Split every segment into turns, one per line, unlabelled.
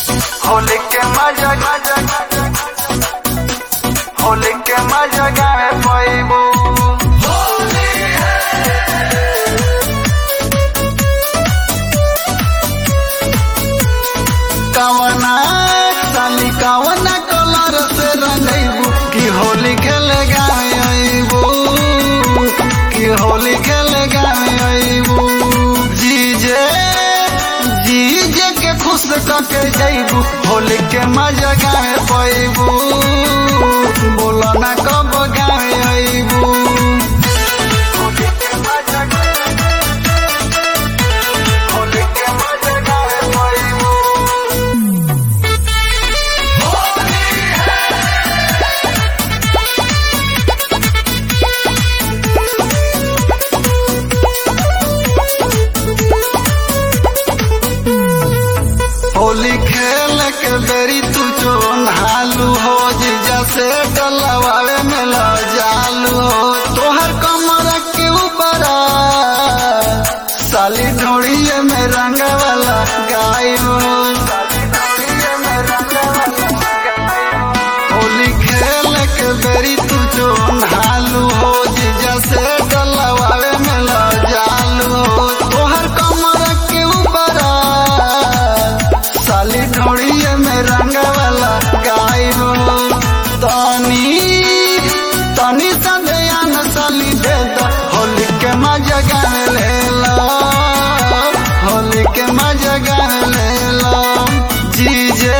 होली के मजा गावे पैबू। कवना साली कवना कलर से रंगैबू कि होली खेले गावे अइबू, कि होली खेले गावे अइबू। जीजे के खुश करके जइबू, होली के मजा गावे पैबू। बोला ना कब गावे अइबू। होली खेल के बेरी तू जो नहालू हो, जीजा से डलवावे में ल जालू हो। तोहर कमर के ऊपर साली ढोड़िए में रंग वाला गायब। होली खेल के बेरी तू जो नहालू हो, जीजा से डलवावे में ल जालू हो। तोहर कमर के ऊपर साली ढोड़िए में रंग वाला गायब। तनी संध्यान साली दे दो, होली के मजा गाने ले लो, होली के मजा गाने ले लो। जीजे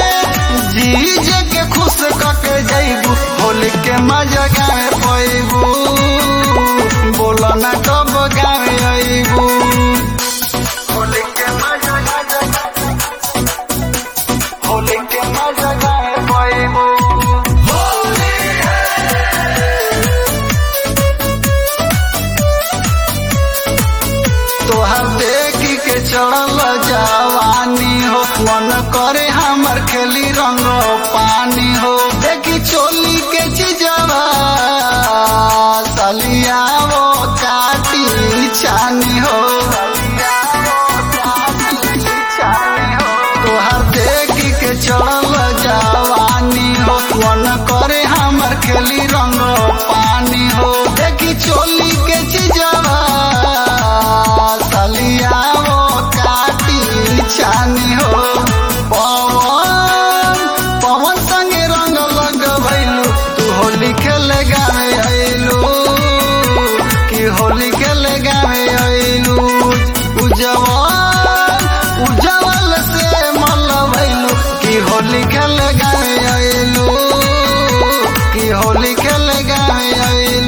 के खुश करके जइबू, होली के मजा गाने पैबू। बोला ना कब गावे अइबू। होली के मजा गावे पैबू। तोहर देखी के चढ़ल जवानी हो, मन करे हमर खेली रंग पानी हो। देखी चोली के चीजवा सालिया वो काटी छानी हो। तोहर देखी के चढ़ल जवानी हो, मन करे हमर खेली रंग पानी हो। देखी चोली के चीजवा सालिया वो काटी छानी हो। पवन संगे रंग लगवैलू, तू होली खेले गावे अइलू, कि होली खेले गावे अइलू। उजवल से मलवैलू, कि होली खेले गावे अइलू, कि होली खेले गावे अइलू।